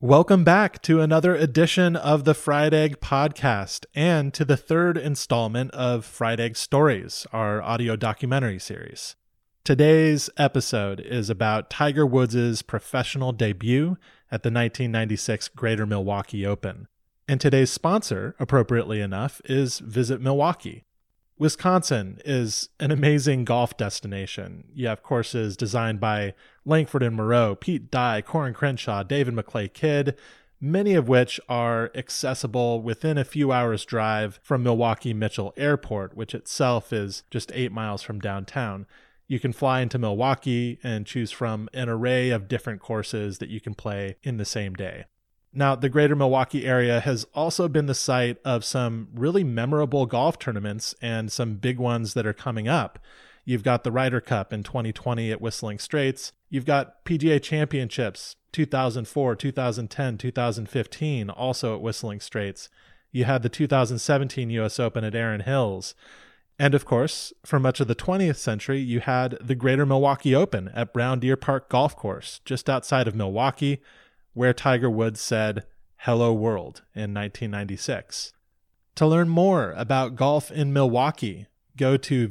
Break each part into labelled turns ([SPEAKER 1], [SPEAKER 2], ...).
[SPEAKER 1] Welcome back to another edition of the Fried Egg Podcast and to the third installment of Fried Egg Stories, our audio documentary series. Today's episode is about Tiger Woods' professional debut at the 1996 Greater Milwaukee Open. And today's sponsor, appropriately enough, is Visit Milwaukee. Wisconsin is an amazing golf destination. You have courses designed by Langford and Moreau, Pete Dye, Corin Crenshaw, David McClay Kidd, many of which are accessible within a few hours' drive from Milwaukee Mitchell Airport, which itself is just 8 miles from downtown. You can fly into Milwaukee and choose from an array of different courses that you can play in the same day. Now, the greater Milwaukee area has also been the site of some really memorable golf tournaments and some big ones that are coming up. You've got the Ryder Cup in 2020 at Whistling Straits. You've got PGA Championships 2004, 2010, 2015, also at Whistling Straits. You had the 2017 U.S. Open at Erin Hills. And of course, for much of the 20th century, you had the Greater Milwaukee Open at Brown Deer Park Golf Course, just outside of Milwaukee, where Tiger Woods said, "Hello World" in 1996. To learn more about golf in Milwaukee, go to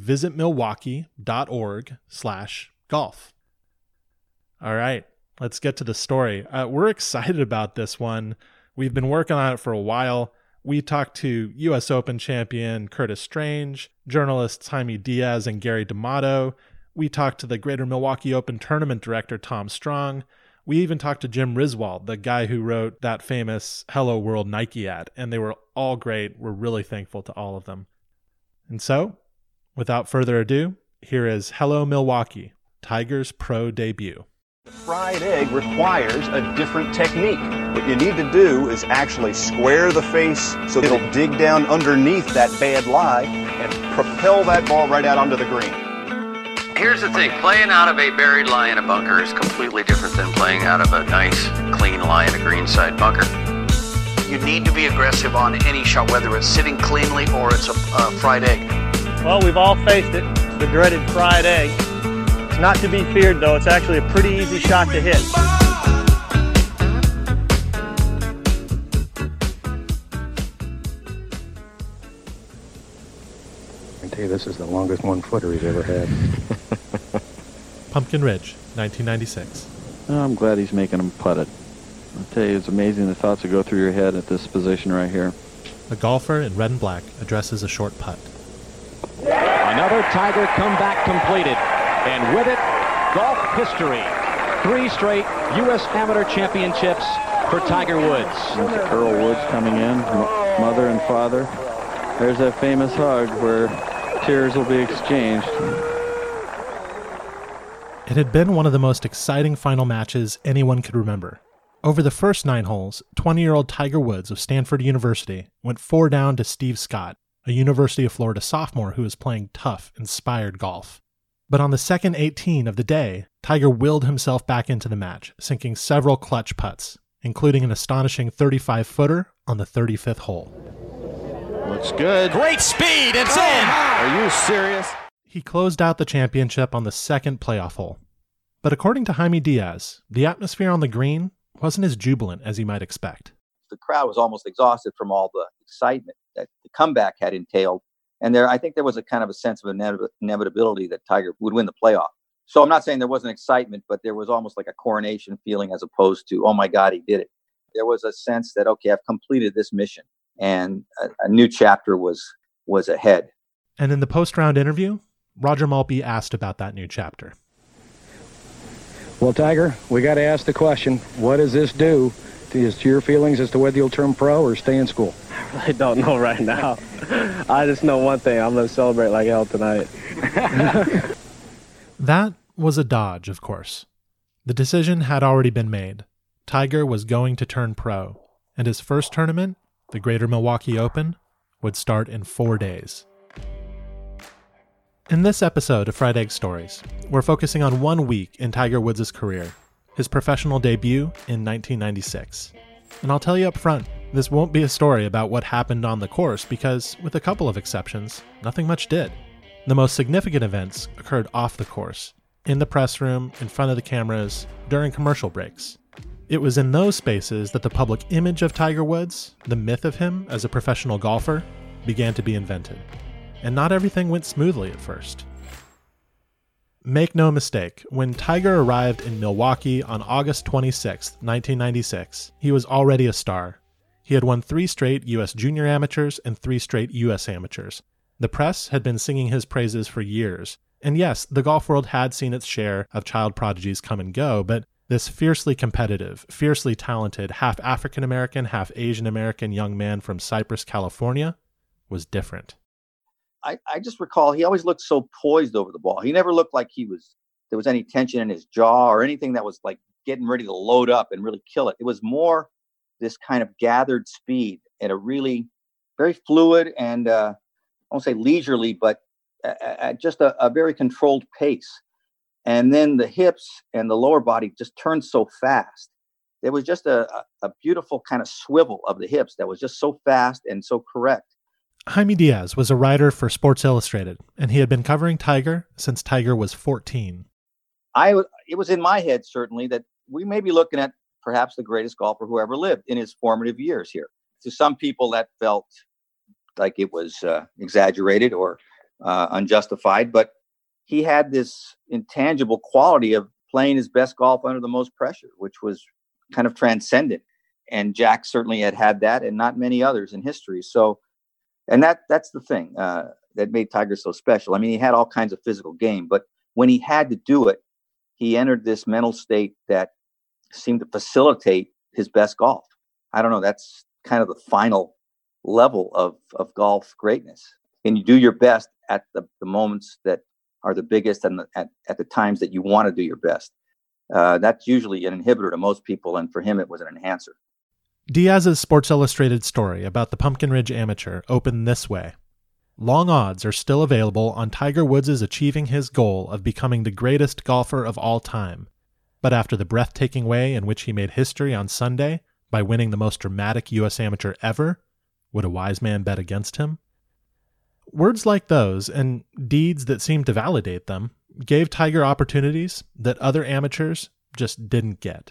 [SPEAKER 1] visitmilwaukee.org/golf. All right, let's get to the story. We're excited about this one. We've been working on it for a while. We talked to U.S. Open champion Curtis Strange, journalists Jaime Diaz and Gary D'Amato. We talked to the Greater Milwaukee Open tournament director Tom Strong. We even talked to Jim Riswold, the guy who wrote that famous Hello World Nike ad, and they were all great. We're really thankful to all of them. And so, without further ado, here is Hello Milwaukee, Tiger's pro debut.
[SPEAKER 2] Fried egg requires a different technique. What you need to do is actually square the face so it'll dig down underneath that bad lie and propel that ball right out onto the green.
[SPEAKER 3] Here's the thing, playing out of a buried lie in a bunker is completely different than playing out of a nice, clean lie in a greenside bunker.
[SPEAKER 4] You need to be aggressive on any shot, whether it's sitting cleanly or it's a fried egg.
[SPEAKER 5] Well, we've all faced it, the dreaded fried egg. It's not to be feared, though. It's actually a pretty easy shot to hit.
[SPEAKER 6] I tell you, this is the longest one-footer he's ever had.
[SPEAKER 1] Pumpkin Ridge, 1996.
[SPEAKER 7] Oh, I'm glad he's making him putt it. I'll tell you, it's amazing the thoughts that go through your head at this position right here.
[SPEAKER 1] A golfer in red and black addresses a short putt.
[SPEAKER 8] Another Tiger comeback completed. And with it, golf history. 3 straight U.S. Amateur Championships for Tiger Woods.
[SPEAKER 7] There's Earl Woods coming in, mother and father. There's that famous hug where tears will be exchanged.
[SPEAKER 1] It had been one of the most exciting final matches anyone could remember. Over the first 9 holes, 20-year-old Tiger Woods of Stanford University went 4 down to Steve Scott, a University of Florida sophomore who was playing tough, inspired golf. But on the second 18 of the day, Tiger willed himself back into the match, sinking several clutch putts, including an astonishing 35-footer on the 35th hole.
[SPEAKER 8] Looks good. Great speed. It's in. Are you serious?
[SPEAKER 1] He closed out the championship on the second playoff hole. But according to Jaime Diaz, the atmosphere on the green wasn't as jubilant as you might expect.
[SPEAKER 9] The crowd was almost exhausted from all the excitement that the comeback had entailed. And I think there was a kind of a sense of inevitability that Tiger would win the playoff. So I'm not saying there wasn't excitement, but there was almost like a coronation feeling as opposed to, oh my God, he did it. There was a sense that, okay, I've completed this mission and a new chapter was ahead.
[SPEAKER 1] And in the post-round interview, Roger Maltby asked about that new chapter.
[SPEAKER 6] Well, Tiger, we got to ask the question, what does this do to your feelings as to whether you'll turn pro or stay in school?
[SPEAKER 5] I really don't know right now. I just know one thing. I'm going to celebrate like hell tonight.
[SPEAKER 1] That was a dodge, of course. The decision had already been made. Tiger was going to turn pro, and his first tournament, the Greater Milwaukee Open, would start in 4 days. In this episode of Fried Egg Stories, we're focusing on 1 week in Tiger Woods' career, his professional debut in 1996. And I'll tell you up front, this won't be a story about what happened on the course because, with a couple of exceptions, nothing much did. The most significant events occurred off the course, in the press room, in front of the cameras, during commercial breaks. It was in those spaces that the public image of Tiger Woods, the myth of him as a professional golfer, began to be invented. And not everything went smoothly at first. Make no mistake, when Tiger arrived in Milwaukee on August 26, 1996, he was already a star. He had won 3 straight U.S. Junior Amateurs and 3 straight U.S. Amateurs. The press had been singing his praises for years. And yes, the golf world had seen its share of child prodigies come and go, but this fiercely competitive, fiercely talented, half African-American, half Asian-American young man from Cypress, California, was different.
[SPEAKER 9] I just recall he always looked so poised over the ball. He never looked like there was any tension in his jaw or anything that was like getting ready to load up and really kill it. It was more this kind of gathered speed at a really very fluid and I won't say leisurely, but at just a very controlled pace. And then the hips and the lower body just turned so fast. There was just a beautiful kind of swivel of the hips that was just so fast and so correct.
[SPEAKER 1] Jaime Diaz was a writer for Sports Illustrated, and he had been covering Tiger since Tiger was 14.
[SPEAKER 9] It was in my head, certainly, that we may be looking at perhaps the greatest golfer who ever lived in his formative years here. To some people, that felt like it was exaggerated or unjustified, but he had this intangible quality of playing his best golf under the most pressure, which was kind of transcendent. And Jack certainly had that, and not many others in history. So, and that's the thing that made Tiger so special. I mean, he had all kinds of physical game, but when he had to do it, he entered this mental state that seemed to facilitate his best golf. I don't know. That's kind of the final level of golf greatness. And you do your best at the moments that are the biggest and at the times that you want to do your best. That's usually an inhibitor to most people, and for him it was an enhancer.
[SPEAKER 1] Diaz's Sports Illustrated story about the Pumpkin Ridge Amateur opened this way. Long odds are still available on Tiger Woods' achieving his goal of becoming the greatest golfer of all time. But after the breathtaking way in which he made history on Sunday by winning the most dramatic U.S. Amateur ever, would a wise man bet against him? Words like those, and deeds that seemed to validate them, gave Tiger opportunities that other amateurs just didn't get.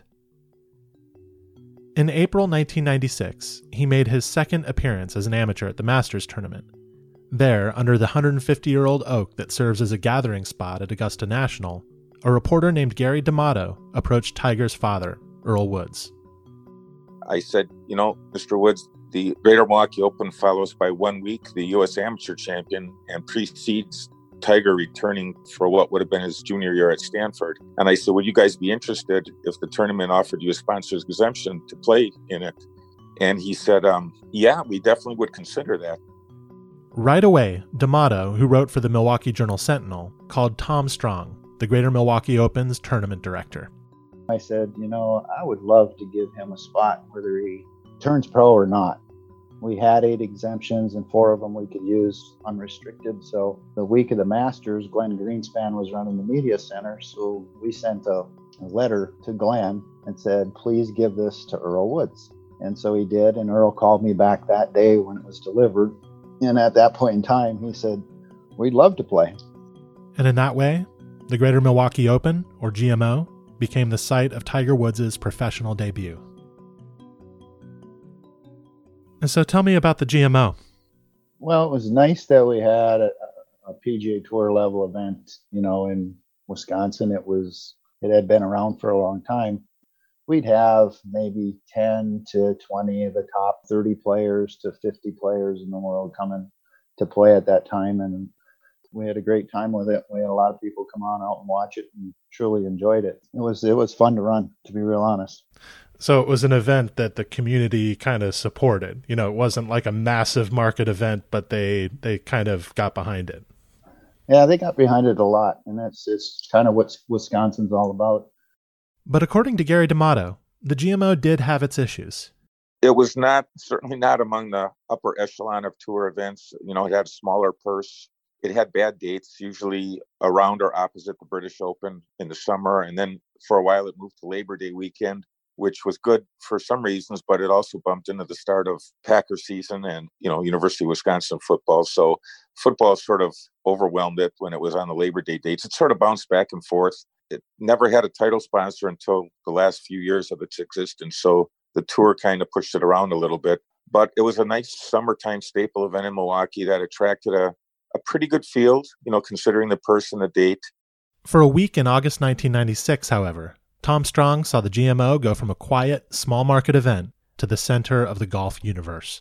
[SPEAKER 1] In April 1996, he made his second appearance as an amateur at the Masters tournament. There, under the 150-year-old oak that serves as a gathering spot at Augusta National, a reporter named Gary D'Amato approached Tiger's father, Earl Woods.
[SPEAKER 10] I said, Mr. Woods, the Greater Milwaukee Open follows by 1 week the U.S. Amateur Champion and precedes Tiger returning for what would have been his junior year at Stanford. And I said, would you guys be interested if the tournament offered you a sponsor's exemption to play in it? And he said, yeah, we definitely would consider that.
[SPEAKER 1] Right away, D'Amato, who wrote for the Milwaukee Journal-Sentinel, called Tom Strong, the Greater Milwaukee Open's tournament director.
[SPEAKER 11] I said, I would love to give him a spot whether he turns pro or not. We had 8 exemptions and 4 of them we could use unrestricted. So the week of the Masters, Glenn Greenspan was running the media center. So we sent a letter to Glenn and said, please give this to Earl Woods. And so he did. And Earl called me back that day when it was delivered. And at that point in time, he said, we'd love to play.
[SPEAKER 1] And in that way, the Greater Milwaukee Open, or GMO, became the site of Tiger Woods' professional debut. And so tell me about the GMO.
[SPEAKER 11] Well, it was nice that we had a PGA Tour level event, in Wisconsin. It had been around for a long time. We'd have maybe 10 to 20 of the top 30 players to 50 players in the world coming to play at that time. And we had a great time with it. We had a lot of people come on out and watch it and truly enjoyed it. It was fun to run, to be real honest.
[SPEAKER 1] So it was an event that the community kind of supported. It wasn't like a massive market event, but they kind of got behind it.
[SPEAKER 11] Yeah, they got behind it a lot. And it's kind of what Wisconsin's all about.
[SPEAKER 1] But according to Gary D'Amato, the GMO did have its issues.
[SPEAKER 10] It was certainly not among the upper echelon of tour events. It had a smaller purse. It had bad dates, usually around or opposite the British Open in the summer. And then for a while it moved to Labor Day weekend, which was good for some reasons, but it also bumped into the start of Packer season and, University of Wisconsin football. So football sort of overwhelmed it when it was on the Labor Day dates. It sort of bounced back and forth. It never had a title sponsor until the last few years of its existence. So the tour kind of pushed it around a little bit. But it was a nice summertime staple event in Milwaukee that attracted a pretty good field, considering the purse and the date.
[SPEAKER 1] For a week in August 1996, however, Tom Strong saw the GMO go from a quiet, small market event to the center of the golf universe.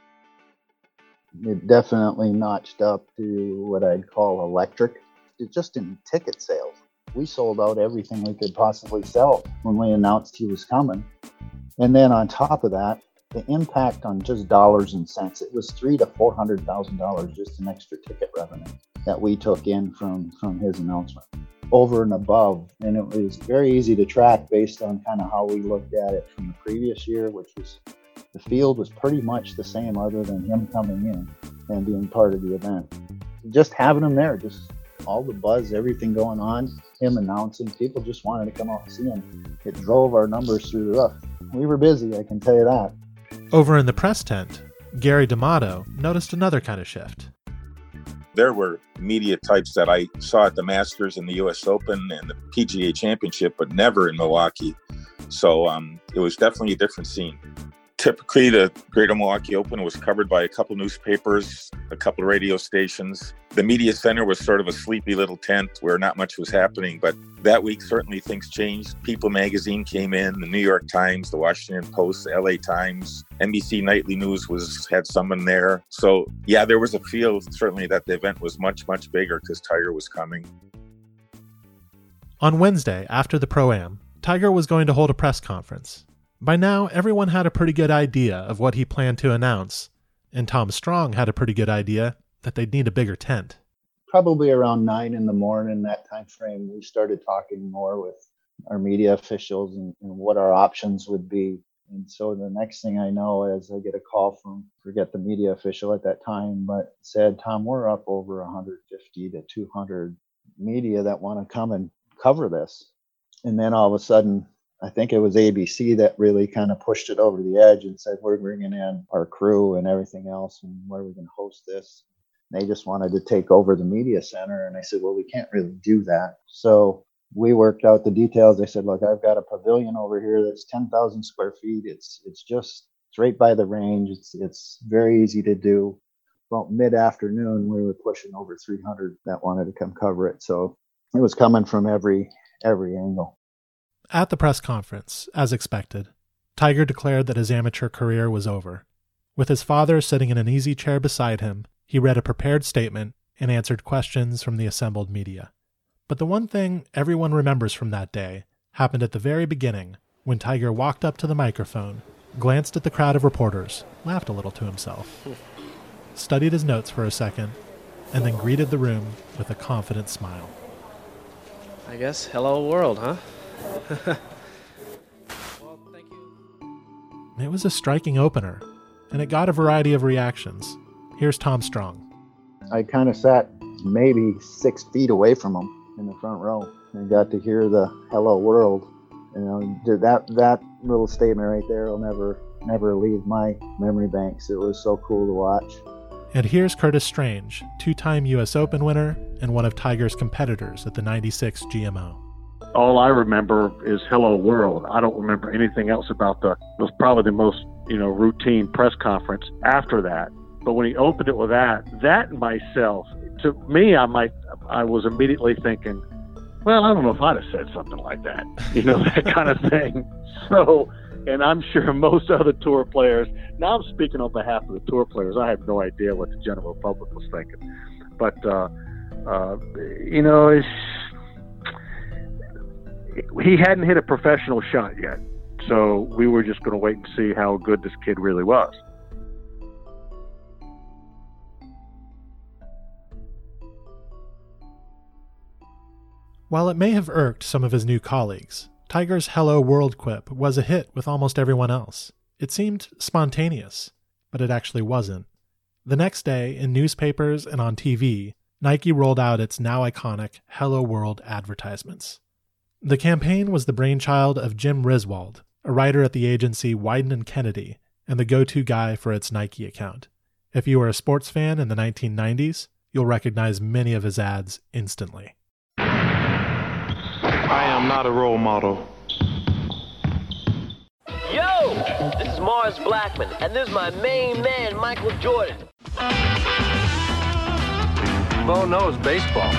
[SPEAKER 11] It definitely notched up to what I'd call electric. It just in ticket sales. We sold out everything we could possibly sell when we announced he was coming. And then on top of that, the impact on just dollars and cents, it was $300,000 to $400,000 just in extra ticket revenue that we took in from his announcement, over and above. And it was very easy to track based on kind of how we looked at it from the previous year, which was the field was pretty much the same other than him coming in and being part of the event. Just having him there, just all the buzz, everything going on, him announcing, people just wanted to come out and see him. It drove our numbers through the roof. We were busy, I can tell you that.
[SPEAKER 1] Over in the press tent, Gary D'Amato noticed another kind of shift.
[SPEAKER 10] There were media types that I saw at the Masters and the U.S. Open and the PGA Championship, but never in Milwaukee. So it was definitely a different scene. Typically, the Greater Milwaukee Open was covered by a couple newspapers, a couple radio stations. The media center was sort of a sleepy little tent where not much was happening. But that week, certainly things changed. People magazine came in, the New York Times, the Washington Post, the LA Times, NBC Nightly News had someone there. So, yeah, there was a feel, certainly, that the event was much, much bigger because Tiger was coming.
[SPEAKER 1] On Wednesday, after the Pro-Am, Tiger was going to hold a press conference. By now, everyone had a pretty good idea of what he planned to announce, and Tom Strong had a pretty good idea that they'd need a bigger tent.
[SPEAKER 11] Probably around 9 a.m, that time frame, we started talking more with our media officials and what our options would be. And so the next thing I know is I get a call from, forget the media official at that time, but said, Tom, we're up over 150 to 200 media that want to come and cover this. And then all of a sudden, I think it was ABC that really kind of pushed it over the edge and said, we're bringing in our crew and everything else, and where are we going to host this? And they just wanted to take over the media center. And I said, well, we can't really do that. So we worked out the details. They said, look, I've got a pavilion over here that's 10,000 square feet. It's just right by the range. It's very easy to do. About mid-afternoon, we were pushing over 300 that wanted to come cover it. So it was coming from every angle.
[SPEAKER 1] At the press conference, as expected, Tiger declared that his amateur career was over. With his father sitting in an easy chair beside him, he read a prepared statement and answered questions from the assembled media. But the one thing everyone remembers from that day happened at the very beginning, when Tiger walked up to the microphone, glanced at the crowd of reporters, laughed a little to himself, studied his notes for a second, and then greeted the room with a confident smile.
[SPEAKER 12] I guess hello world, huh?
[SPEAKER 1] Well, thank you. It was a striking opener, and it got a variety of reactions. Here's Tom Strong.
[SPEAKER 11] I kind of sat maybe 6 feet away from him in the front row and got to hear the hello world. You know, that little statement right there will never leave my memory banks. It was so cool to watch.
[SPEAKER 1] And here's Curtis Strange, 2-time U.S. Open winner and one of Tiger's competitors at the 96 GMO.
[SPEAKER 13] All I remember is hello world. I don't remember anything else about it was probably the most, routine press conference after that. But when he opened it with that myself, to me, I was immediately thinking, well, I don't know if I'd have said something like that, that kind of thing. So, and I'm sure most other tour players, now I'm speaking on behalf of the tour players, I have no idea what the general public was thinking. But, he hadn't hit a professional shot yet. So we were just going to wait and see how good this kid really was.
[SPEAKER 1] While it may have irked some of his new colleagues, Tiger's Hello World quip was a hit with almost everyone else. It seemed spontaneous, but it actually wasn't. The next day, in newspapers and on TV, Nike rolled out its now iconic Hello World advertisements. The campaign was the brainchild of Jim Riswold, a writer at the agency Wieden & Kennedy, and the go-to guy for its Nike account. If you were a sports fan in the 1990s, you'll recognize many of his ads instantly.
[SPEAKER 14] I am not a role model.
[SPEAKER 15] Yo, this is Morris Blackman, and this is my main man, Michael Jordan.
[SPEAKER 16] Bo knows baseball.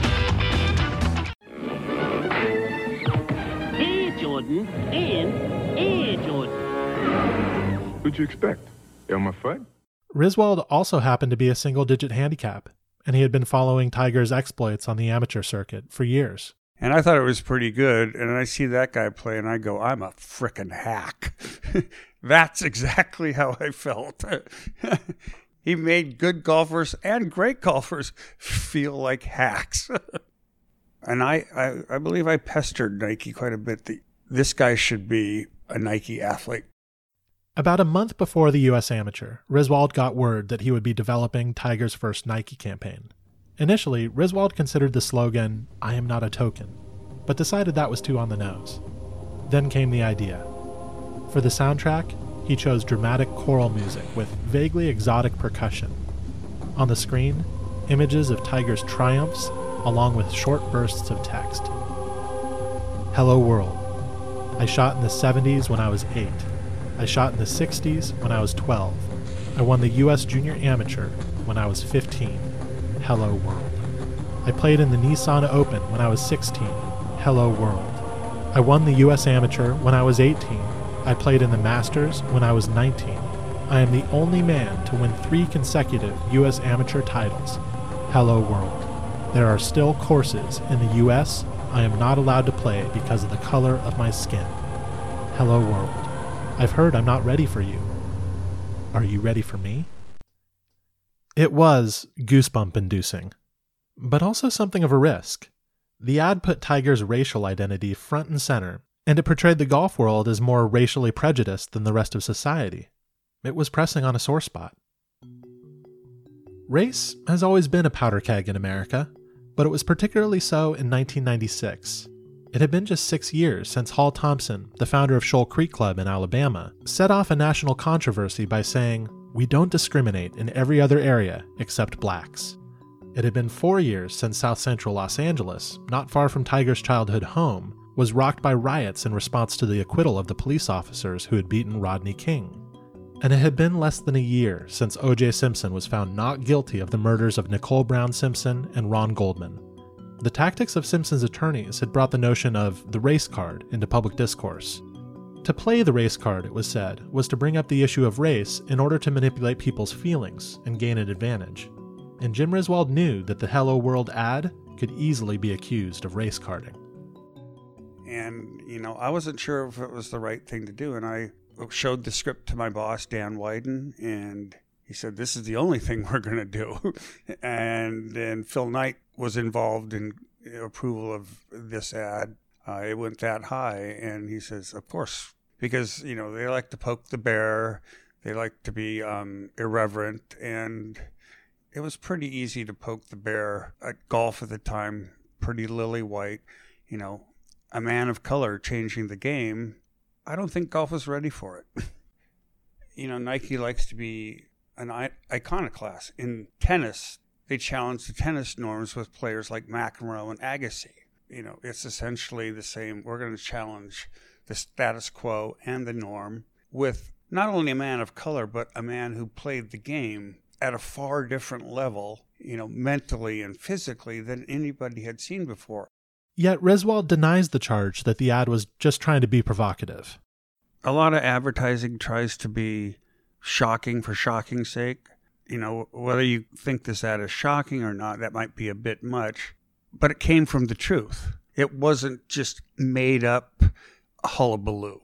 [SPEAKER 17] Air Jordan and Air Jordan.
[SPEAKER 14] What'd you expect? Elmer Fudd?
[SPEAKER 1] Griswold also happened to be a single-digit handicap, and he had been following Tiger's exploits on the amateur circuit for years.
[SPEAKER 18] And I thought it was pretty good, and I see that guy play, and I go, I'm a frickin' hack. That's exactly how I felt. He made good golfers and great golfers feel like hacks. And I believe I pestered Nike quite a bit. This guy should be a Nike athlete.
[SPEAKER 1] About a month before the U.S. Amateur, Griswold got word that he would be developing Tiger's first Nike campaign. Initially, Griswold considered the slogan, "I am not a token," but decided that was too on the nose. Then came the idea. For the soundtrack, he chose dramatic choral music with vaguely exotic percussion. On the screen, images of Tiger's triumphs, along with short bursts of text. Hello World. I shot in the 70s when I was 8. I shot in the 60s when I was 12. I won the U.S. Junior Amateur when I was 15. Hello World. I played in the Nissan Open when I was 16. Hello World. I won the U.S. Amateur when I was 18. I played in the Masters when I was 19. I am the only man to win 3 consecutive U.S. Amateur titles. Hello World. There are still courses in the U.S. I am not allowed to play because of the color of my skin. Hello World. I've heard I'm not ready for you. Are you ready for me? It was goosebump-inducing, but also something of a risk. The ad put Tiger's racial identity front and center, and it portrayed the golf world as more racially prejudiced than the rest of society. It was pressing on a sore spot. Race has always been a powder keg in America, but it was particularly so in 1996. It had been just 6 years since Hall Thompson, the founder of Shoal Creek Club in Alabama, set off a national controversy by saying, "We don't discriminate in every other area except blacks." It had been 4 years since South Central Los Angeles, not far from Tiger's childhood home, was rocked by riots in response to the acquittal of the police officers who had beaten Rodney King. And it had been less than a year since O.J. Simpson was found not guilty of the murders of Nicole Brown Simpson and Ron Goldman. The tactics of Simpson's attorneys had brought the notion of the race card into public discourse. To play the race card, it was said, was to bring up the issue of race in order to manipulate people's feelings and gain an advantage. And Jim Griswold knew that the Hello World ad could easily be accused of race carding.
[SPEAKER 18] And, I wasn't sure if it was the right thing to do. And I showed the script to my boss, Dan Wyden, and he said, "This is the only thing we're going to do." And then Phil Knight was involved in approval of this ad. It went that high. And he says, of course, because, they like to poke the bear. They like to be irreverent. And it was pretty easy to poke the bear at golf at the time. Pretty lily white, a man of color changing the game. I don't think golf is ready for it. Nike likes to be an iconoclast. In tennis, they challenge the tennis norms with players like McEnroe and Agassi. It's essentially the same. We're going to challenge the status quo and the norm with not only a man of color, but a man who played the game at a far different level, mentally and physically than anybody had seen before.
[SPEAKER 1] Yet Griswold denies the charge that the ad was just trying to be provocative.
[SPEAKER 18] A lot of advertising tries to be shocking for shocking's sake. Whether you think this ad is shocking or not, that might be a bit much, but it came from the truth. It wasn't just made up hullabaloo.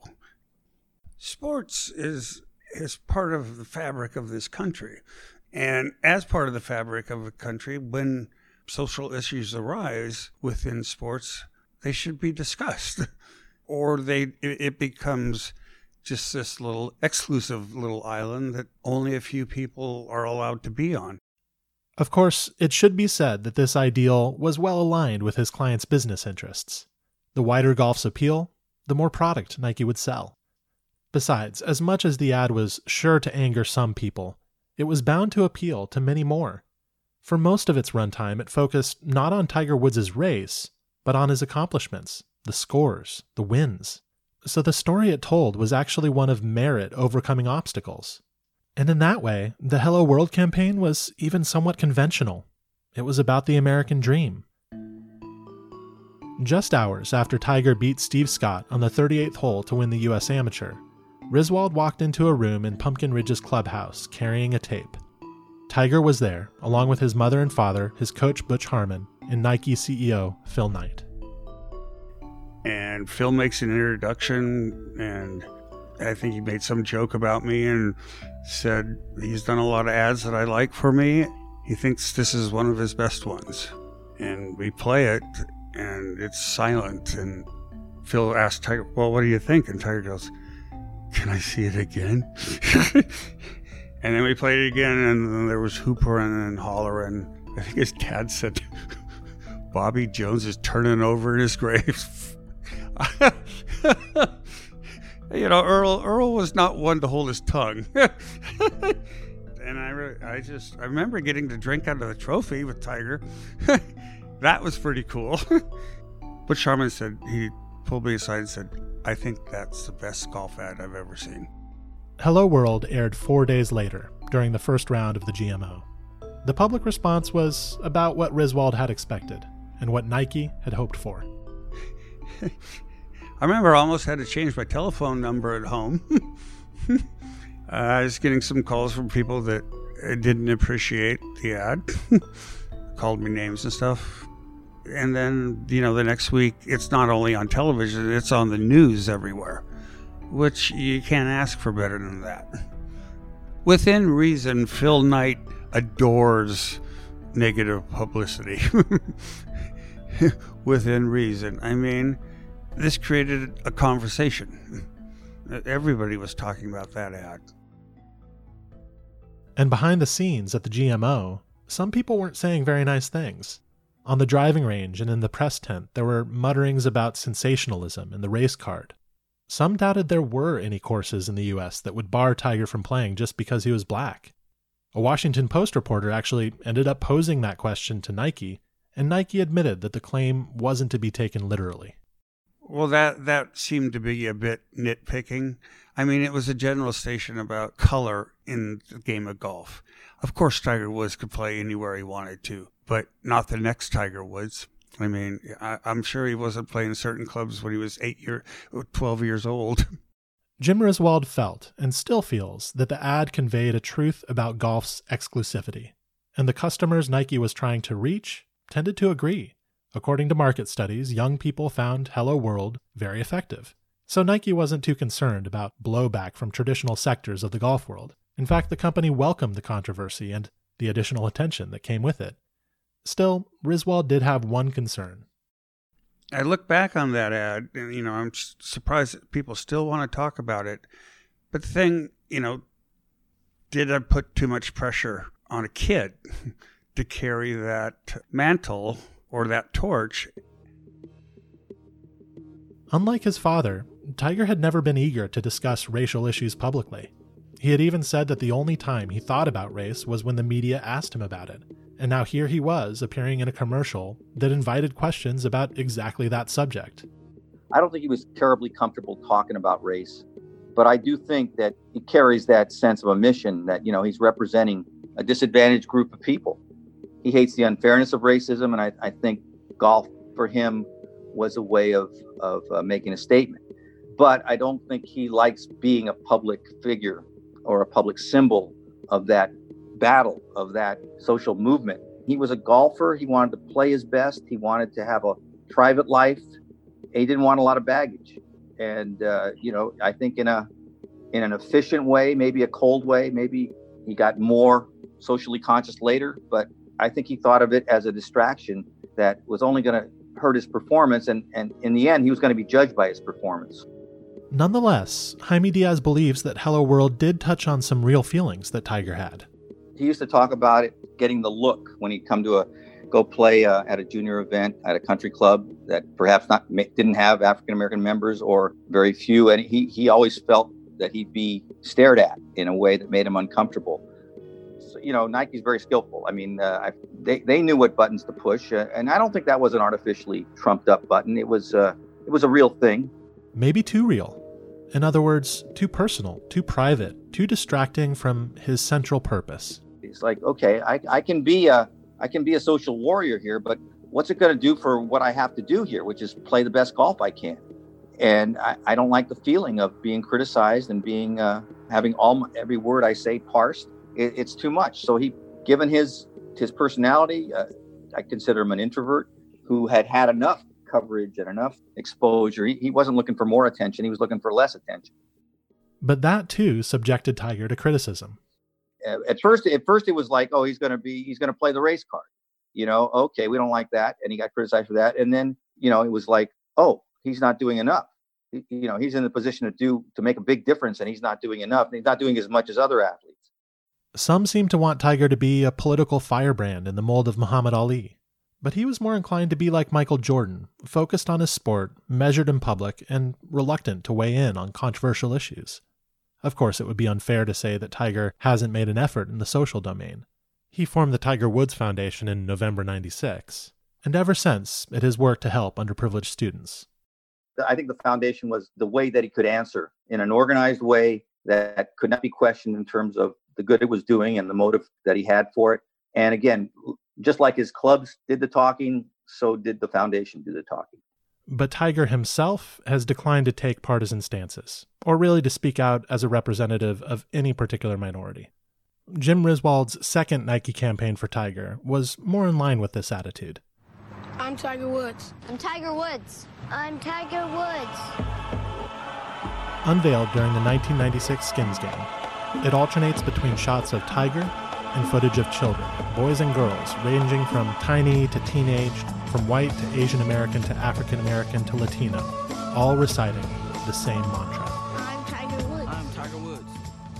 [SPEAKER 18] Sports is part of the fabric of this country. And as part of the fabric of a country, when social issues arise within sports, they should be discussed. Or it becomes just this little exclusive little island that only a few people are allowed to be on.
[SPEAKER 1] Of course, it should be said that this ideal was well aligned with his client's business interests. The wider golf's appeal, the more product Nike would sell. Besides, as much as the ad was sure to anger some people, it was bound to appeal to many more. For most of its runtime, it focused not on Tiger Woods' race, but on his accomplishments, the scores, the wins. So the story it told was actually one of merit overcoming obstacles. And in that way, the Hello World campaign was even somewhat conventional. It was about the American dream. Just hours after Tiger beat Steve Scott on the 38th hole to win the U.S. Amateur, Griswold walked into a room in Pumpkin Ridge's clubhouse carrying a tape. Tiger was there, along with his mother and father, his coach Butch Harmon, and Nike CEO Phil Knight.
[SPEAKER 18] And Phil makes an introduction, and I think he made some joke about me and said he's done a lot of ads that I like for me. He thinks this is one of his best ones. And we play it, and it's silent. And Phil asked Tiger, well, what do you think? And Tiger goes, can I see it again? And then we played it again, and then there was hoopering and hollering. I think his dad said, Bobby Jones is turning over in his grave. You know, Earl was not one to hold his tongue. And I remember getting to drink out of the trophy with Tiger. That was pretty cool. But Sharman said, he pulled me aside and said, I think that's the best golf ad I've ever seen.
[SPEAKER 1] Hello World aired 4 days later, during the first round of the GMO. The public response was about what Griswold had expected, and what Nike had hoped for.
[SPEAKER 18] I remember I almost had to change my telephone number at home. I was getting some calls from people that didn't appreciate the ad. Called me names and stuff. And then, you know, the next week, it's not only on television, it's on the news everywhere. Which you can't ask for better than that. Within reason, Phil Knight adores negative publicity. Within reason. I mean, this created a conversation. Everybody was talking about that ad.
[SPEAKER 1] And behind the scenes at the GMO, some people weren't saying very nice things. On the driving range and in the press tent, there were mutterings about sensationalism and the race card. Some doubted there were any courses in the U.S. that would bar Tiger from playing just because he was black. A Washington Post reporter actually ended up posing that question to Nike, and Nike admitted that the claim wasn't to be taken literally.
[SPEAKER 18] Well, that seemed to be a bit nitpicking. I mean, it was a general statement about color in the game of golf. Of course, Tiger Woods could play anywhere he wanted to, but not the next Tiger Woods. I mean, I'm sure he wasn't playing certain clubs when he was 12 years old.
[SPEAKER 1] Jim Griswold felt, and still feels, that the ad conveyed a truth about golf's exclusivity, and the customers Nike was trying to reach tended to agree. According to market studies, young people found Hello World very effective. So Nike wasn't too concerned about blowback from traditional sectors of the golf world. In fact, the company welcomed the controversy and the additional attention that came with it. Still, Griswold did have one concern.
[SPEAKER 18] I look back on that ad, and, you know, I'm surprised that people still want to talk about it. But the thing, you know, did I put too much pressure on a kid to carry that mantle or that torch?
[SPEAKER 1] Unlike his father, Tiger had never been eager to discuss racial issues publicly. He had even said that the only time he thought about race was when the media asked him about it. And now here he was, appearing in a commercial that invited questions about exactly that subject.
[SPEAKER 9] I don't think he was terribly comfortable talking about race, but I do think that he carries that sense of a mission that, you know, he's representing a disadvantaged group of people. He hates the unfairness of racism, and I think golf for him was a way of making a statement. But I don't think he likes being a public figure or a public symbol of that battle, of that social movement. He was a golfer. He wanted to play his best. He wanted to have a private life. He didn't want a lot of baggage. And, you know, I think in an efficient way, maybe a cold way, maybe he got more socially conscious later, but I think he thought of it as a distraction that was only going to hurt his performance. And in the end, he was going to be judged by his performance.
[SPEAKER 1] Nonetheless, Jaime Diaz believes that Hello World did touch on some real feelings that Tiger had.
[SPEAKER 9] He used to talk about it, getting the look when he'd come to go play at a junior event at a country club that perhaps didn't have African-American members or very few. And he always felt that he'd be stared at in a way that made him uncomfortable. So, you know, Nike's very skillful. I mean, they knew what buttons to push. And I don't think that was an artificially trumped up button. It was it was a real thing.
[SPEAKER 1] Maybe too real. In other words, too personal, too private, too distracting from his central purpose.
[SPEAKER 9] It's like, okay, I can be a social warrior here, but what's it going to do for what I have to do here, which is play the best golf I can? And I don't like the feeling of being criticized and being having every word I say parsed. It's too much. So given his personality, I consider him an introvert who had enough coverage and enough exposure. He wasn't looking for more attention. He was looking for less attention.
[SPEAKER 1] But that too subjected Tiger to criticism.
[SPEAKER 9] At first it was like, oh, he's going to play the race card. Okay, we don't like that. And he got criticized for that. And then, it was like, oh, he's not doing enough. He's in the position to make a big difference, and he's not doing enough. And he's not doing as much as other athletes.
[SPEAKER 1] Some seem to want Tiger to be a political firebrand in the mold of Muhammad Ali. But he was more inclined to be like Michael Jordan, focused on his sport, measured in public, and reluctant to weigh in on controversial issues. Of course, it would be unfair to say that Tiger hasn't made an effort in the social domain. He formed the Tiger Woods Foundation in November '96, and ever since, it has worked to help underprivileged students.
[SPEAKER 9] I think the foundation was the way that he could answer in an organized way that could not be questioned in terms of the good it was doing and the motive that he had for it. And again, just like his clubs did the talking, so did the foundation do the talking.
[SPEAKER 1] But Tiger himself has declined to take partisan stances, or really to speak out as a representative of any particular minority. Jim Riswold's second Nike campaign for Tiger was more in line with this attitude.
[SPEAKER 19] I'm Tiger Woods.
[SPEAKER 20] I'm Tiger Woods. I'm Tiger Woods.
[SPEAKER 1] Unveiled during the 1996 Skins game, it alternates between shots of Tiger and footage of children, boys and girls, ranging from tiny to teenage, from white to Asian American to African American to Latino, all reciting the same mantra.
[SPEAKER 19] I'm Tiger Woods.
[SPEAKER 16] I'm Tiger Woods.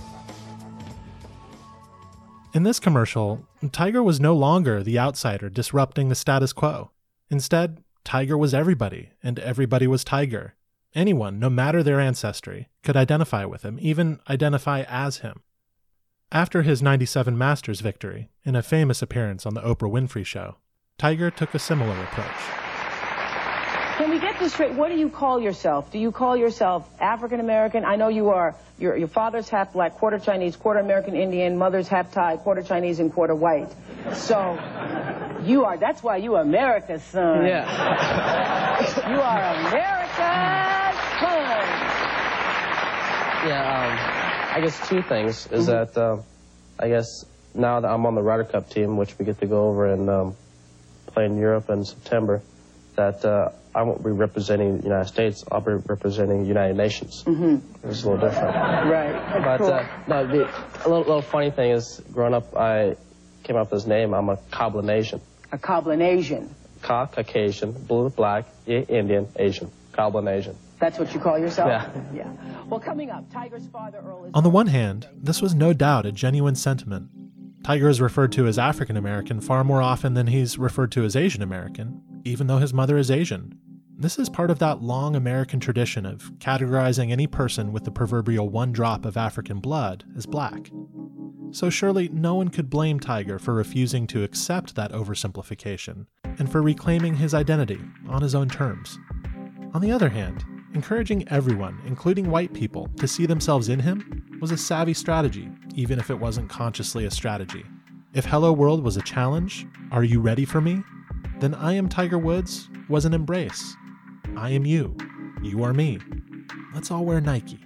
[SPEAKER 1] In this commercial, Tiger was no longer the outsider disrupting the status quo. Instead, Tiger was everybody, and everybody was Tiger. Anyone, no matter their ancestry, could identify with him, even identify as him. After his '97 Masters victory, in a famous appearance on the Oprah Winfrey Show, Tiger took a similar approach.
[SPEAKER 21] Can we get this straight? What do you call yourself? Do you call yourself African American? I know you are. Your father's half black, quarter Chinese, quarter American Indian. Mother's half Thai, quarter Chinese, and quarter white. So you are. That's why you are America's son.
[SPEAKER 12] Yeah.
[SPEAKER 21] You are America's son.
[SPEAKER 12] Yeah. I guess two things is that I guess now that I'm on the Ryder Cup team, which we get to go over and play in Europe in September, that I won't be representing the United States. I'll be representing the United Nations. It's a little different.
[SPEAKER 21] Right.
[SPEAKER 12] But
[SPEAKER 21] cool.
[SPEAKER 12] No, a little funny thing is, growing up, I came up with this name. I'm a Cablinasian.
[SPEAKER 21] A Cablinasian.
[SPEAKER 12] Caucasian, blue, black, Indian, Asian. Cablinasian.
[SPEAKER 21] That's what you call yourself?
[SPEAKER 12] Yeah.
[SPEAKER 21] Well, coming up, Tiger's father, Earl, is...
[SPEAKER 1] On the one hand, this was no doubt a genuine sentiment. Tiger is referred to as African American far more often than he's referred to as Asian American, even though his mother is Asian. This is part of that long American tradition of categorizing any person with the proverbial one drop of African blood as black. So surely no one could blame Tiger for refusing to accept that oversimplification and for reclaiming his identity on his own terms. On the other hand, encouraging everyone, including white people, to see themselves in him was a savvy strategy, even if it wasn't consciously a strategy. If Hello World was a challenge, are you ready for me? Then I Am Tiger Woods was an embrace. I am you. You are me. Let's all wear Nike.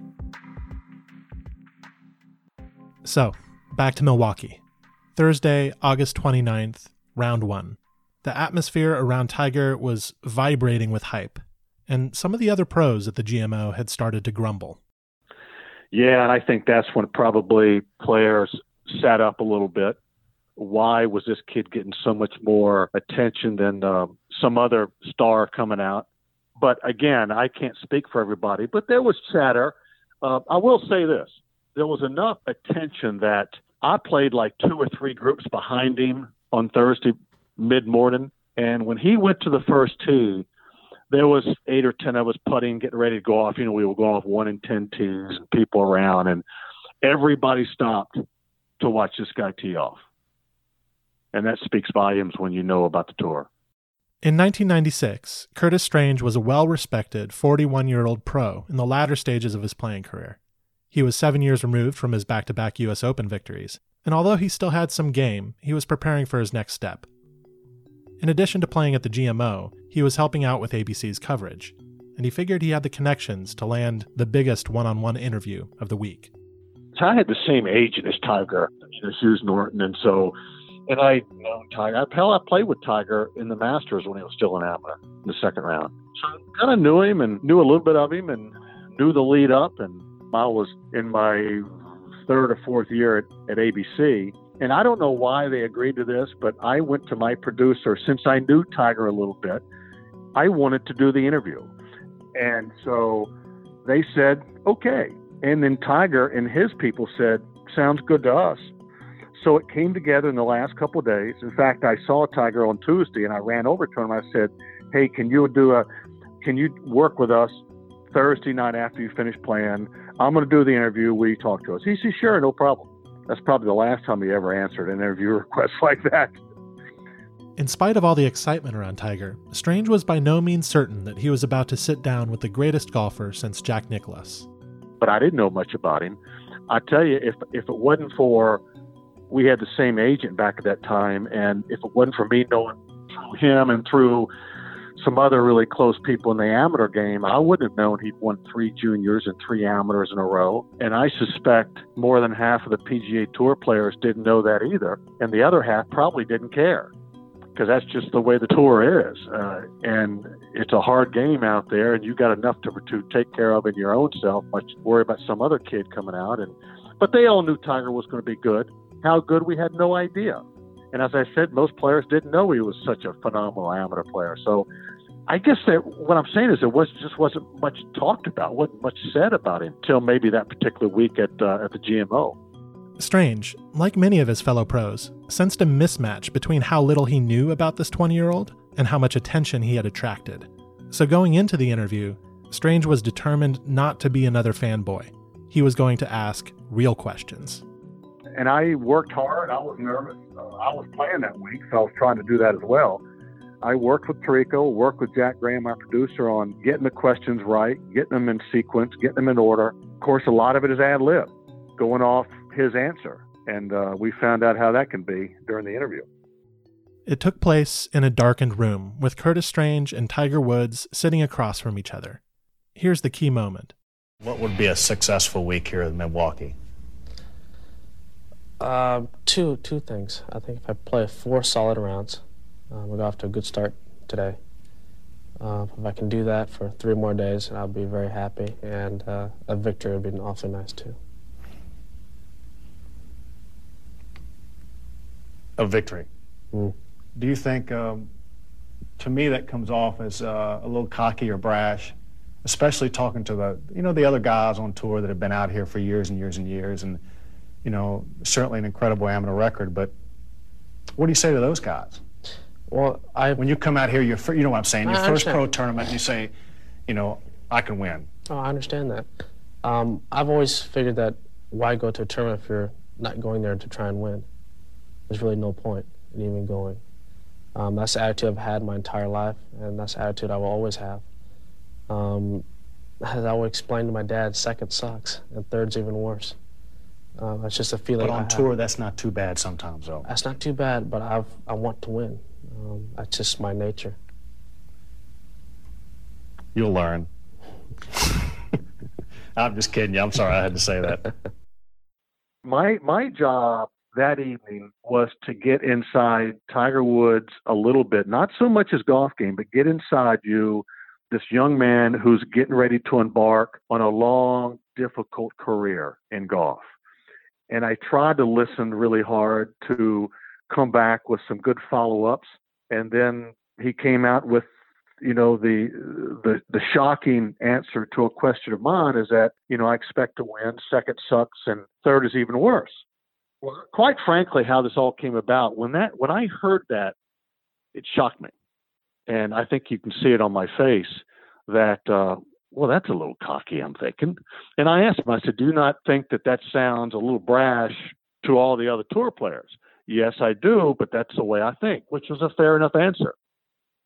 [SPEAKER 1] So, back to Milwaukee. Thursday, August 29th, round 1. The atmosphere around Tiger was vibrating with hype, and some of the other pros at the GMO had started to grumble.
[SPEAKER 13] Yeah, and I think that's when probably players sat up a little bit. Why was this kid getting so much more attention than some other star coming out? But again, I can't speak for everybody, but there was chatter. I will say this. There was enough attention that I played like 2 or 3 groups behind him on Thursday mid-morning, and when he went to the first tee, there was 8 or 10 of us putting, getting ready to go off. You know, we were going off 1 and 10 tees and people around, and everybody stopped to watch this guy tee off. And that speaks volumes when you know about the tour.
[SPEAKER 1] In 1996, Curtis Strange was a well-respected 41-year-old pro in the latter stages of his playing career. He was 7 years removed from his back-to-back U.S. Open victories, and although he still had some game, he was preparing for his next step. In addition to playing at the GMO, he was helping out with ABC's coverage, and he figured he had the connections to land the biggest one-on-one interview of the week.
[SPEAKER 13] So I had the same agent as Tiger, Hughes Norton, and I'd known Tiger. I played with Tiger in the Masters when he was still an amateur in the second round. So I kind of knew him and knew a little bit of him and knew the lead up. And I was in my third or fourth year at ABC. And I don't know why they agreed to this, but I went to my producer. Since I knew Tiger a little bit, I wanted to do the interview. And so they said, okay. And then Tiger and his people said, sounds good to us. So it came together in the last couple of days. In fact, I saw Tiger on Tuesday, and I ran over to him. I said, hey, can you work with us Thursday night after you finish playing? I'm going to do the interview. Will you talk to us? He said, sure, no problem. That's probably the last time he ever answered an interview request like that.
[SPEAKER 1] In spite of all the excitement around Tiger, Strange was by no means certain that he was about to sit down with the greatest golfer since Jack Nicklaus.
[SPEAKER 13] But I didn't know much about him. I tell you, if it wasn't for, we had the same agent back at that time, and if it wasn't for me knowing through him and through some other really close people in the amateur game, I wouldn't have known he'd won 3 juniors and 3 amateurs in a row. And I suspect more than half of the PGA Tour players didn't know that either, and the other half probably didn't care, because that's just the way the tour is. And it's a hard game out there, and you got enough to take care of in your own self, much worry about some other kid coming out. But they all knew Tiger was going to be good. How good, we had no idea. And as I said, most players didn't know he was such a phenomenal amateur player. So I guess that what I'm saying is just wasn't much talked about, wasn't much said about him until maybe that particular week at the GMO.
[SPEAKER 1] Strange, like many of his fellow pros, sensed a mismatch between how little he knew about this 20-year-old and how much attention he had attracted. So going into the interview, Strange was determined not to be another fanboy. He was going to ask real questions.
[SPEAKER 13] And I worked hard. I was nervous. I was playing that week, so I was trying to do that as well. I worked with Tirico, worked with Jack Graham, my producer, on getting the questions right, getting them in sequence, getting them in order. Of course, a lot of it is ad lib, going off his answer. And we found out how that can be during the interview.
[SPEAKER 1] It took place in a darkened room with Curtis Strange and Tiger Woods sitting across from each other. Here's the key moment.
[SPEAKER 2] What would be a successful week here in Milwaukee?
[SPEAKER 12] Two things. I think if I play 4 solid rounds, we got off to a good start today. If I can do that for 3 more days, I'll be very happy, and a victory would be awfully nice too.
[SPEAKER 2] A victory. Do you think, to me, that comes off as a little cocky or brash, especially talking to the other guys on tour that have been out here for years and years and years, and certainly an incredible amateur record, but what do you say to those guys?
[SPEAKER 12] Well,
[SPEAKER 2] when you come out here, you know what I'm saying, your first pro tournament, and you say, I can win.
[SPEAKER 12] Oh, I understand that. I've always figured that why go to a tournament if you're not going there to try and win? There's really no point in even going. That's the attitude I've had my entire life, and that's the attitude I will always have. As I would explain to my dad, second sucks, and third's even worse. That's just a feeling.
[SPEAKER 2] But on tour, that's not too bad sometimes, though.
[SPEAKER 12] That's not too bad, but I want to win. That's just my nature.
[SPEAKER 2] You'll learn. I'm just kidding you. I'm sorry I had to say that.
[SPEAKER 13] My job that evening was to get inside Tiger Woods a little bit, not so much his golf game, but get inside you, this young man who's getting ready to embark on a long, difficult career in golf. And I tried to listen really hard to come back with some good follow-ups. And then he came out with, the shocking answer to a question of mine is that, I expect to win, second sucks, and third is even worse. Well, quite frankly, how this all came about, when I heard that, it shocked me. And I think you can see it on my face that, well, that's a little cocky, I'm thinking. And I asked him, I said, do you not think that sounds a little brash to all the other tour players? Yes, I do, but that's the way I think, which was a fair enough answer.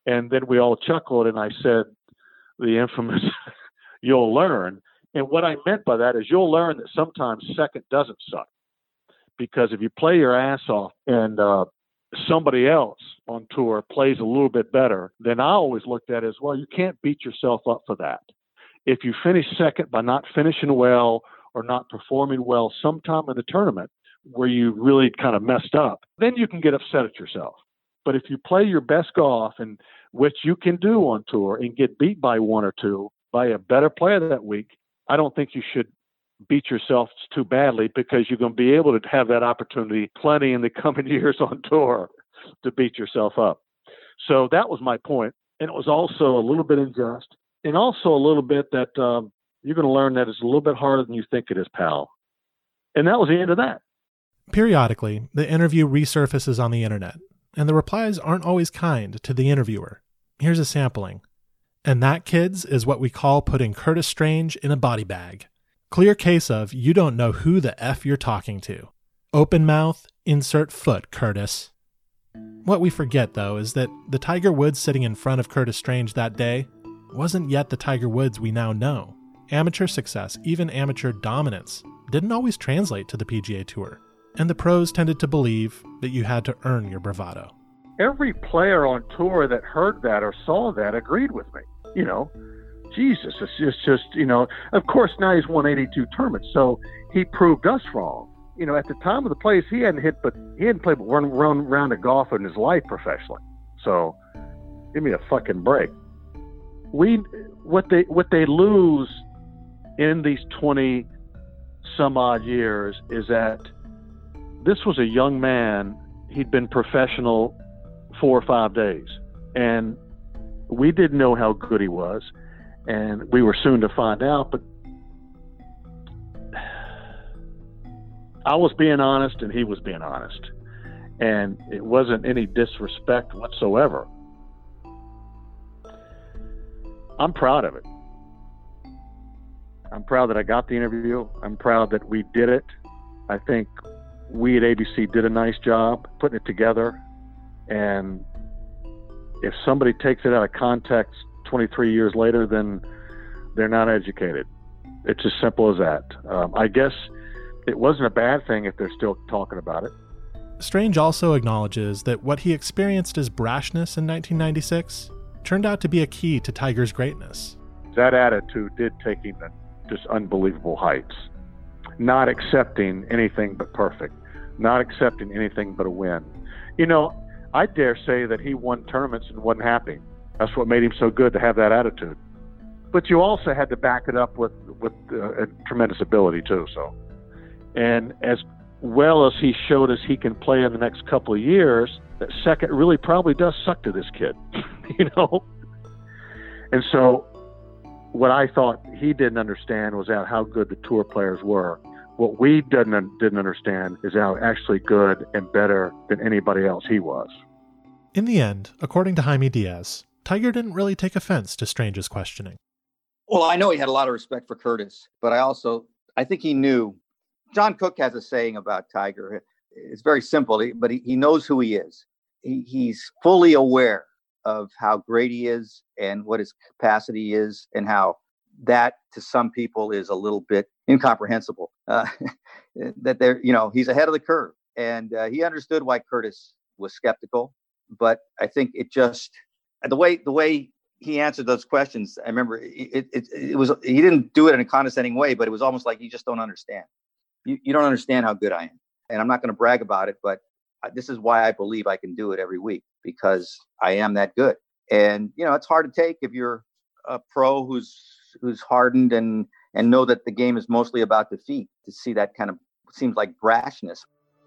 [SPEAKER 13] And then we all chuckled, and I said the infamous, "You'll learn." And what I meant by that is you'll learn that sometimes second doesn't suck. Because if you play your ass off and somebody else on tour plays a little bit better, then I always looked at it as, well, you can't beat yourself up for that. If you finish second by not finishing well or not performing well sometime in the tournament where you really kind of messed up, then you can get upset at yourself. But if you play your best golf, and which you can do on tour, and get beat by one or two by a better player that week, I don't think you should beat yourself too badly, because you're going to be able to have that opportunity plenty in the coming years on tour to beat yourself up. So that was my point. And it was also a little bit unjust, and also a little bit that you're going to learn that it's a little bit harder than you think it is, pal. And that was the end of that.
[SPEAKER 1] Periodically, the interview resurfaces on the internet, and the replies aren't always kind to the interviewer. Here's a sampling. "And that, kids, is what we call putting Curtis Strange in a body bag. Clear case of you don't know who the F you're talking to. Open mouth, insert foot, Curtis." What we forget, though, is that the Tiger Woods sitting in front of Curtis Strange that day wasn't yet the Tiger Woods we now know. Amateur success, even amateur dominance, didn't always translate to the PGA Tour, and the pros tended to believe that you had to earn your bravado.
[SPEAKER 13] Every player on tour that heard that or saw that agreed with me. You know, Jesus, it's just, you know, of course now he's won 82 tournaments, so he proved us wrong. You know, at the time of the plays, he hadn't played but one round of golf in his life professionally. So give me a fucking break. What they lose in these 20 some odd years is that this was a young man. He'd been professional 4 or 5 days, and we didn't know how good he was, and we were soon to find out. But I was being honest, and he was being honest, and it wasn't any disrespect whatsoever. I'm proud of it. I'm proud that I got the interview. I'm proud that we did it. I think we at ABC did a nice job putting it together. And if somebody takes it out of context 23 years later, then they're not educated. It's as simple as that. I guess it wasn't a bad thing if they're still talking about it.
[SPEAKER 1] Strange also acknowledges that what he experienced as brashness in 1996 turned out to be a key to Tiger's greatness.
[SPEAKER 13] That attitude did take him to just unbelievable heights. Not accepting anything but perfect. Not accepting anything but a win. You know, I dare say that he won tournaments and wasn't happy. That's what made him so good, to have that attitude. But you also had to back it up with a tremendous ability too. So, and as well as he showed us he can play in the next couple of years, that second really probably does suck to this kid, you know. And so, what I thought he didn't understand was how good the tour players were. What we didn't understand is how actually good and better than anybody else he was.
[SPEAKER 1] In the end, according to Jaime Diaz, Tiger didn't really take offense to Strange's questioning.
[SPEAKER 9] Well, I know he had a lot of respect for Curtis, but I think he knew. John Cook has a saying about Tiger. It's very simple, but he knows who he is. He's fully aware of how great he is and what his capacity is, and how that to some people is a little bit incomprehensible. That they're, you know, he's ahead of the curve, and he understood why Curtis was skeptical. But I think it just the way he answered those questions. I remember it was, he didn't do it in a condescending way, but it was almost like, you just don't understand. You don't understand how good I am, and I'm not going to brag about it, but this is why I believe I can do it every week, because I am that good. And you know, it's hard to take if you're a pro who's hardened and know that the game is mostly about defeat, to see that kind of seems like brashness.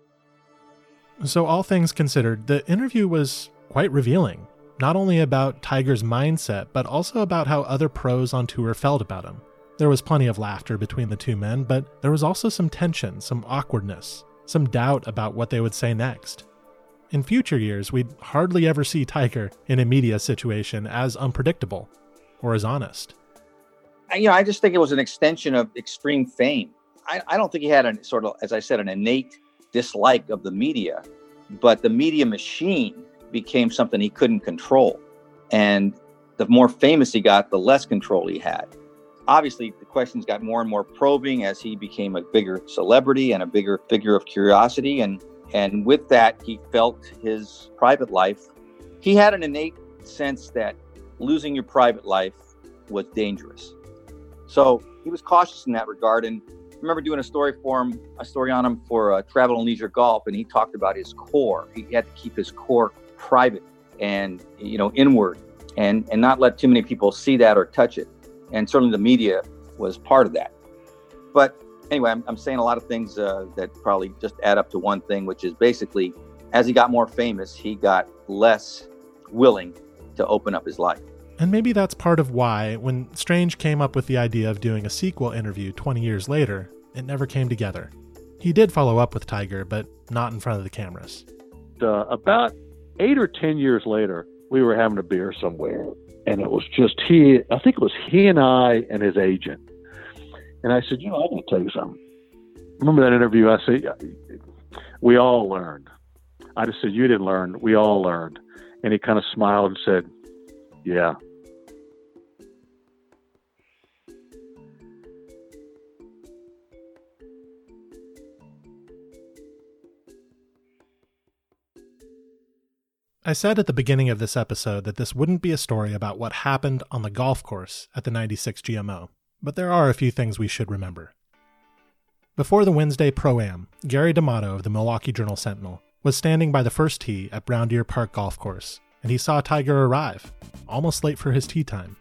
[SPEAKER 1] So all things considered, the interview was quite revealing, not only about Tiger's mindset, but also about how other pros on tour felt about him. There was plenty of laughter between the two men, but there was also some tension, some awkwardness, some doubt about what they would say next. In future years, we'd hardly ever see Tiger in a media situation as unpredictable or as honest.
[SPEAKER 9] You know, I just think it was an extension of extreme fame. I don't think he had a sort of, as I said, an innate dislike of the media, but the media machine became something he couldn't control. And the more famous he got, the less control he had. Obviously, the questions got more and more probing as he became a bigger celebrity and a bigger figure of curiosity. And with that, he felt his private life. He had an innate sense that losing your private life was dangerous. So he was cautious in that regard. And I remember doing a story on him for Travel and Leisure Golf, and he talked about his core. He had to keep his core private and, inward, and not let too many people see that or touch it. And certainly the media was part of that. But anyway, I'm saying a lot of things that probably just add up to one thing, which is basically, as he got more famous, he got less willing to open up his life.
[SPEAKER 1] And maybe that's part of why, when Strange came up with the idea of doing a sequel interview 20 years later, it never came together. He did follow up with Tiger, but not in front of the cameras.
[SPEAKER 13] About 8 or 10 years later, we were having a beer somewhere, and it was just I think it was he and I and his agent. And I said, I got to tell you something. Remember that interview? I said, we all learned. I just said, you didn't learn. We all learned. And he kind of smiled and said, yeah.
[SPEAKER 1] I said at the beginning of this episode that this wouldn't be a story about what happened on the golf course at the 96 GMO, but there are a few things we should remember. Before the Wednesday Pro-Am, Gary D'Amato of the Milwaukee Journal-Sentinel was standing by the first tee at Brown Deer Park Golf Course, and he saw Tiger arrive, almost late for his tee time.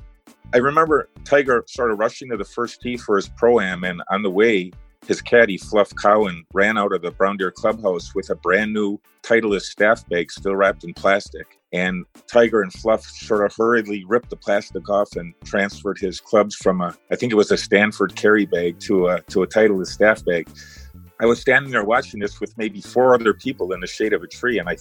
[SPEAKER 10] I remember Tiger sort of rushing to the first tee for his Pro-Am, and on the way, his caddy, Fluff Cowan, ran out of the Brown Deer clubhouse with a brand new Titleist staff bag still wrapped in plastic. And Tiger and Fluff sort of hurriedly ripped the plastic off and transferred his clubs from I think it was a Stanford carry bag to a Titleist staff bag. I was standing there watching this with maybe 4 other people in the shade of a tree. And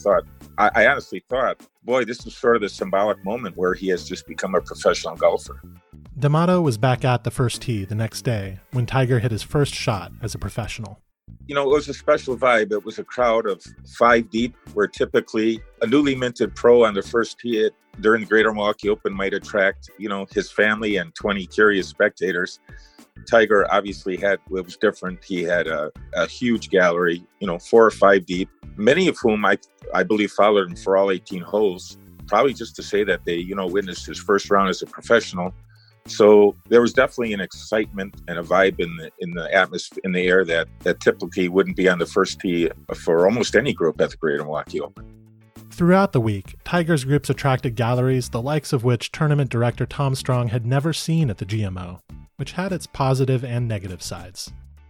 [SPEAKER 10] I honestly thought, boy, this is sort of the symbolic moment where he has just become a professional golfer.
[SPEAKER 1] D'Amato was back at the first tee the next day when Tiger hit his first shot as a professional.
[SPEAKER 10] It was a special vibe. It was a crowd of 5 deep, where typically a newly minted pro on the first tee during the Greater Milwaukee Open might attract, his family and 20 curious spectators. Tiger obviously it was different. He had a huge gallery, 4 or 5 deep, many of whom I believe followed him for all 18 holes, probably just to say that they, witnessed his first round as a professional. So there was definitely an excitement and a vibe in the atmosphere, in the air that typically wouldn't be on the first tee for almost any group at the Greater Milwaukee Open.
[SPEAKER 1] Throughout the week, Tiger's groups attracted galleries the likes of which tournament director Tom Strong had never seen at the GMO, which had its positive and negative sides.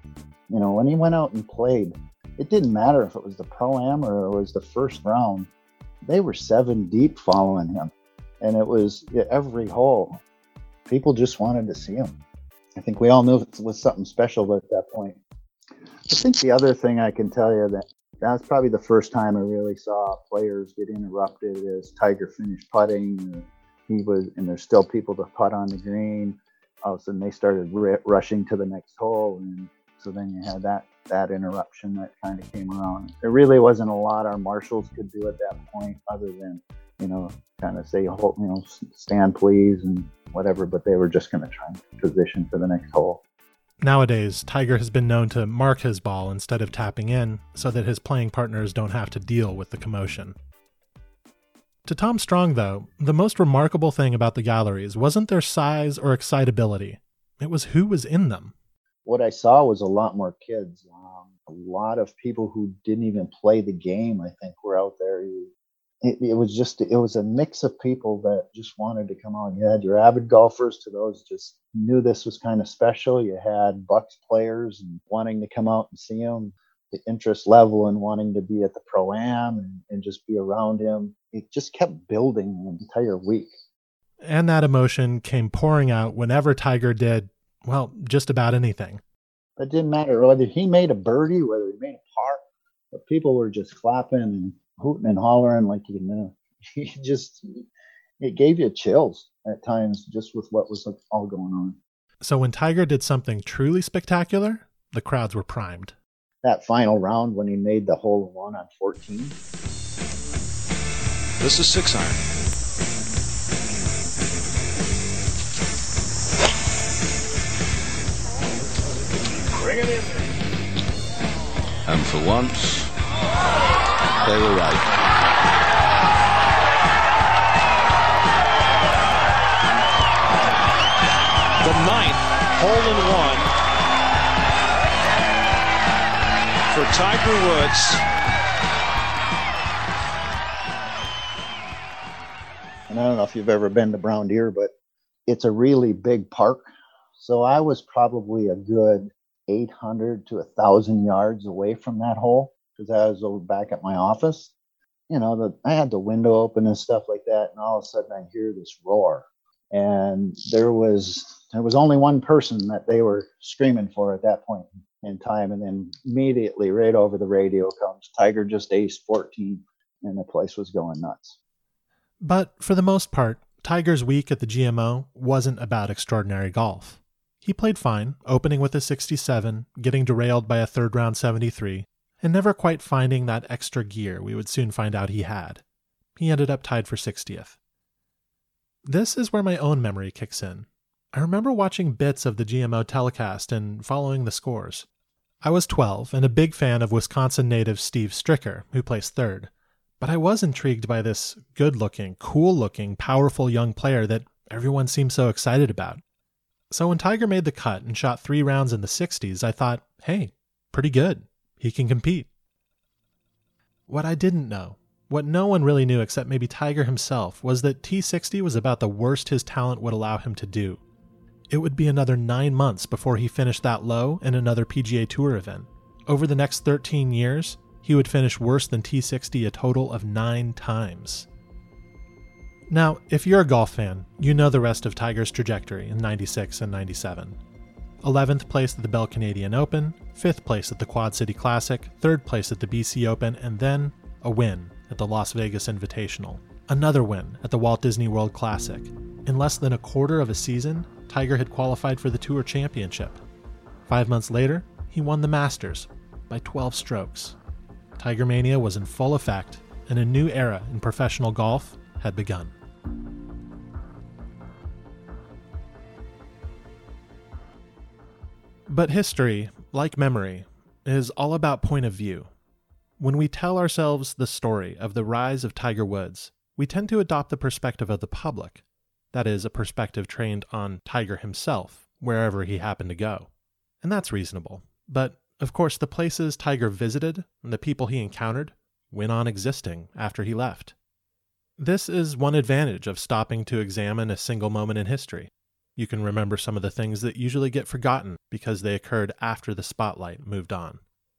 [SPEAKER 11] When he went out and played, it didn't matter if it was the Pro-Am or it was the first round. They were 7 deep following him, and it was every hole. People just wanted to see him. I think we all knew it was something special at that point. I think the other thing I can tell you that's probably the first time I really saw players get interrupted as Tiger finished putting. And there's still people to putt on the green. All of a sudden they started rushing to the next hole, and so then you had that interruption that kind of came around. There really wasn't a lot our marshals could do at that point, other than kind of say, stand please and whatever, but they were just going to try and position for the next hole.
[SPEAKER 1] Nowadays, Tiger has been known to mark his ball instead of tapping in so that his playing partners don't have to deal with the commotion. To Tom Strong, though, the most remarkable thing about the galleries wasn't their size or excitability. It was who was in them.
[SPEAKER 11] What I saw was a lot more kids. A lot of people who didn't even play the game, I think, were out there. It was a mix of people that just wanted to come out. You had your avid golfers to those just knew this was kind of special. You had Bucks players and wanting to come out and see him. The interest level in wanting to be at the Pro-Am and just be around him. It just kept building the entire week.
[SPEAKER 1] And that emotion came pouring out whenever Tiger did, just about anything.
[SPEAKER 11] It didn't matter whether he made a birdie, whether he made a par, but people were just clapping and hooting and hollering like it gave you chills at times just with what was all going on.
[SPEAKER 1] So when Tiger did something truly spectacular, the crowds were primed.
[SPEAKER 11] That final round when he made the hole-in-one on 14.
[SPEAKER 3] This is 6 iron. And for once, they were right.
[SPEAKER 8] The 9th hole-in-one for Tiger Woods.
[SPEAKER 11] And I don't know if you've ever been to Brown Deer, but it's a really big park. So I was probably a good 800 to 1,000 yards away from that hole because I was over back at my office. You know, I had the window open and stuff like that, and all of a sudden I hear this roar. And there was only one person that they were screaming for at that point in time. And then immediately right over the radio comes, Tiger just aced 14, and the place was going nuts.
[SPEAKER 1] But for the most part, Tiger's week at the GMO wasn't about extraordinary golf. He played fine, opening with a 67, getting derailed by a third-round 73, and never quite finding that extra gear we would soon find out he had. He ended up tied for 60th. This is where my own memory kicks in. I remember watching bits of the GMO telecast and following the scores. I was 12 and a big fan of Wisconsin native Steve Stricker, who placed third. But I was intrigued by this good-looking, cool-looking, powerful young player that everyone seemed so excited about. So when Tiger made the cut and shot 3 rounds in the 60s, I thought, hey, pretty good. He can compete. What I didn't know, what no one really knew except maybe Tiger himself, was that T60 was about the worst his talent would allow him to do. It would be another 9 months before he finished that low in another PGA Tour event. Over the next 13 years, he would finish worse than T60 a total of 9 times. Now, if you're a golf fan, you know the rest of Tiger's trajectory in 96 and 97. 11th place at the Bell Canadian Open, 5th place at the Quad City Classic, 3rd place at the BC Open, and then a win at the Las Vegas Invitational. Another win at the Walt Disney World Classic. In less than a quarter of a season, Tiger had qualified for the Tour Championship. 5 months later, he won the Masters by 12 strokes. Tiger Mania was in full effect, and a new era in professional golf had begun. But history, like memory, is all about point of view. When we tell ourselves the story of the rise of Tiger Woods, we tend to adopt the perspective of the public. That is, a perspective trained on Tiger himself, wherever he happened to go. And that's reasonable. But, of course, the places Tiger visited and the people he encountered went on existing after he left. This is one advantage of stopping to examine a single moment in history. You can remember some of the things that usually get forgotten because they occurred after the spotlight moved on.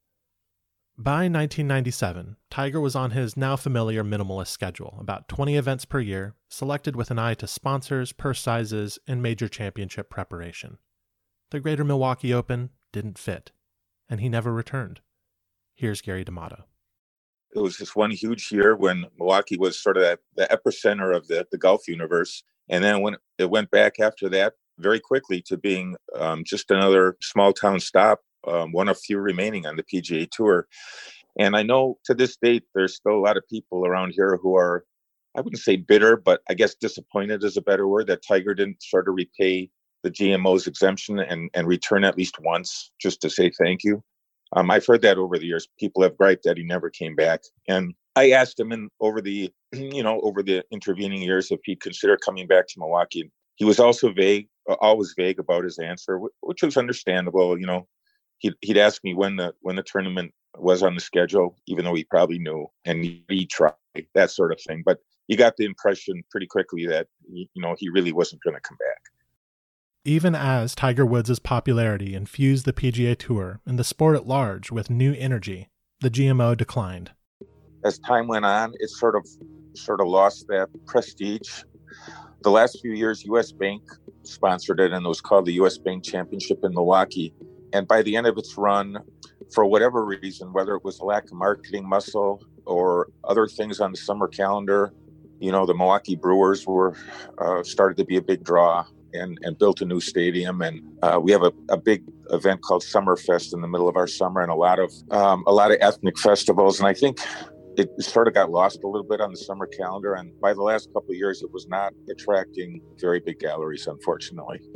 [SPEAKER 1] By 1997, Tiger was on his now familiar minimalist schedule, about 20 events per year, selected with an eye to sponsors, purse sizes, and major championship preparation. The Greater Milwaukee Open didn't fit, and he never returned. Here's Gary D'Amato.
[SPEAKER 10] It was just one huge year when Milwaukee was sort of the epicenter of the golf universe. And then when it went back after that, very quickly to being just another small town stop, one of few remaining on the PGA Tour. And I know to this date, there's still a lot of people around here who are, I wouldn't say bitter, but I guess disappointed is a better word, that Tiger didn't sort of repay the GMO's exemption and return at least once just to say thank you. I've heard that over the years. People have griped that he never came back. And I asked him over the intervening years if he'd consider coming back to Milwaukee. He was also always vague about his answer, which was understandable. You know, he'd ask me when the tournament was on the schedule, even though he probably knew, and he'd try, that sort of thing. But you got the impression pretty quickly that, you know, he really wasn't going to come back.
[SPEAKER 1] Even as Tiger Woods' popularity infused the PGA Tour and the sport at large with new energy, the GMO declined.
[SPEAKER 10] As time went on, it sort of lost that prestige. The last few years, U.S. Bank sponsored it, and it was called the U.S. Bank Championship in Milwaukee. And by the end of its run, for whatever reason, whether it was a lack of marketing muscle or other things on the summer calendar, you know, the Milwaukee Brewers were started to be a big draw. And built a new stadium, and we have a big event called Summerfest in the middle of our summer, and a lot of ethnic festivals. And I think it sort of got lost a little bit on the summer calendar. And by the last couple of years, it was not attracting very big galleries, unfortunately.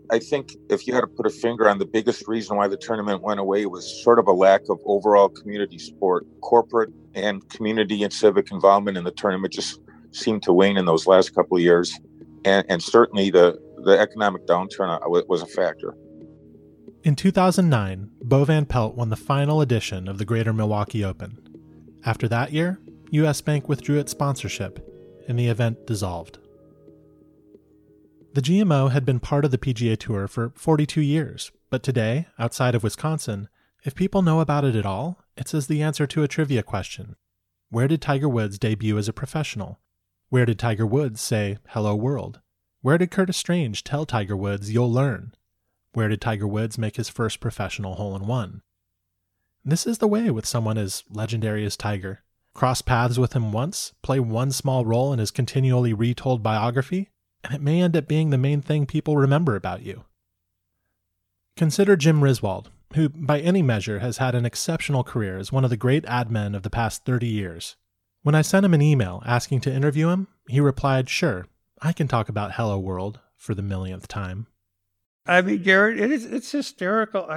[SPEAKER 10] I think if you had to put a finger on the biggest reason why the tournament went away was sort of a lack of overall community support. Corporate and community and civic involvement in the tournament just seemed to wane in those last couple of years. And certainly the economic downturn was a factor.
[SPEAKER 1] In 2009, Bo Van Pelt won the final edition of the Greater Milwaukee Open. After that year, U.S. Bank withdrew its sponsorship, and the event dissolved. The GMO had been part of the PGA Tour for 42 years, but today, outside of Wisconsin, if people know about it at all, it's as the answer to a trivia question. Where did Tiger Woods debut as a professional? Where did Tiger Woods say, "Hello World"? Where did Curtis Strange tell Tiger Woods, "You'll learn"? Where did Tiger Woods make his first professional hole-in-one? This is the way with someone as legendary as Tiger. Cross paths with him once, play one small role in his continually retold biography, and it may end up being the main thing people remember about you. Consider Jim Riswold, who by any measure has had an exceptional career as one of the great ad men of the past 30 years. When I sent him an email asking to interview him, he replied, "Sure, I can talk about Hello World for the millionth time."
[SPEAKER 18] I mean, Garrett, it's hysterical.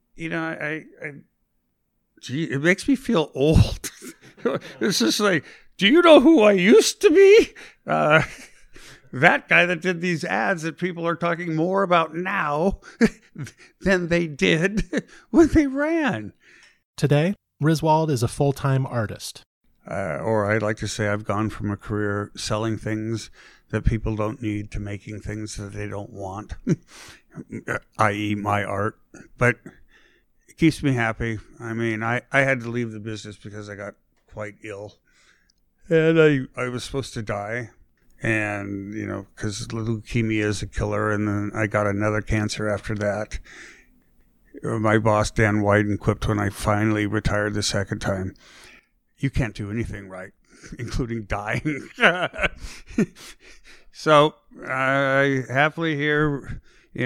[SPEAKER 18] Gee, it makes me feel old. It's just like, do you know who I used to be? That guy that did these ads that people are talking more about now than they did when they ran.
[SPEAKER 1] Today, Riswold is a full-time artist.
[SPEAKER 18] Or I'd like to say I've gone from a career selling things that people don't need to making things that they don't want, i.e. my art. But it keeps me happy. I mean, I had to leave the business because I got quite ill. And I was supposed to die. And, because leukemia is a killer, and then I got another cancer after that. My boss, Dan Wyden, quipped when I finally retired the second time, "You can't do anything right, including dying." So I happily here,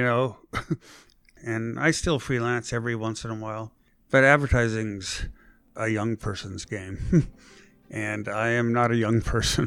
[SPEAKER 18] and I still freelance every once in a while. But advertising's a young person's game, and I am not a young person.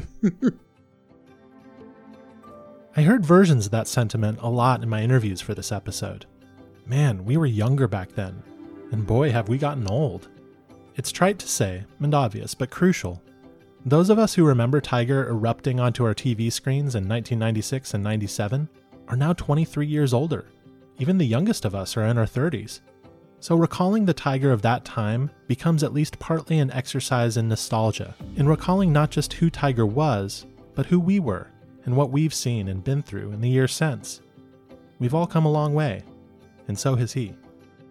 [SPEAKER 1] I heard versions of that sentiment a lot in my interviews for this episode. Man, we were younger back then, and boy, have we gotten old. It's trite to say, and obvious, but crucial. Those of us who remember Tiger erupting onto our TV screens in 1996 and 97 are now 23 years older. Even the youngest of us are in our 30s. So recalling the Tiger of that time becomes at least partly an exercise in nostalgia, in recalling not just who Tiger was, but who we were, and what we've seen and been through in the years since. We've all come a long way, and so has he.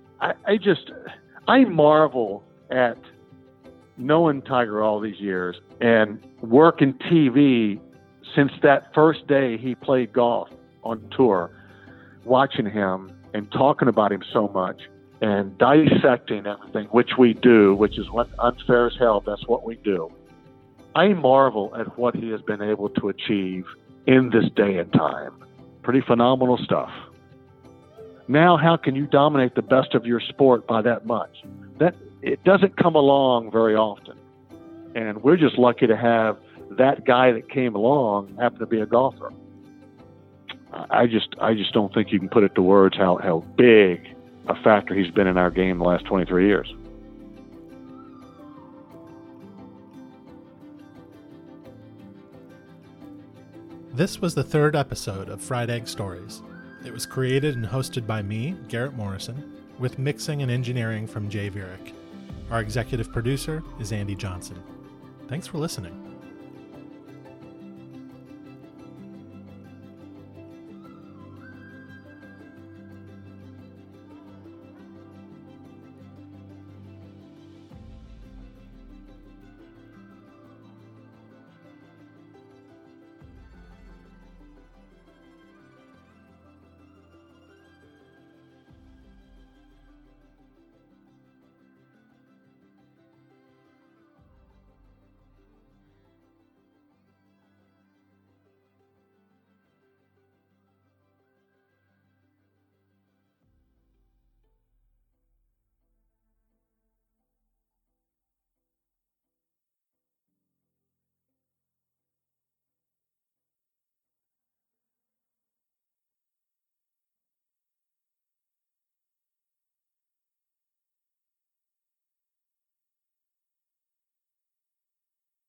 [SPEAKER 13] I marvel at knowing Tiger all these years and working TV since that first day he played golf on tour, watching him and talking about him so much and dissecting everything, which we do, which is what unfair as hell, that's what we do. I marvel at what he has been able to achieve in this day and time. Pretty phenomenal stuff. Now, how can you dominate the best of your sport by that much? That it doesn't come along very often. And we're just lucky to have that guy that came along happen to be a golfer. I just don't think you can put it to words how big a factor he's been in our game the last 23 years.
[SPEAKER 1] This was the third episode of Fried Egg Stories. It was created and hosted by me, Garrett Morrison, with mixing and engineering from Jay Vurick. Our executive producer is Andy Johnson. Thanks for listening.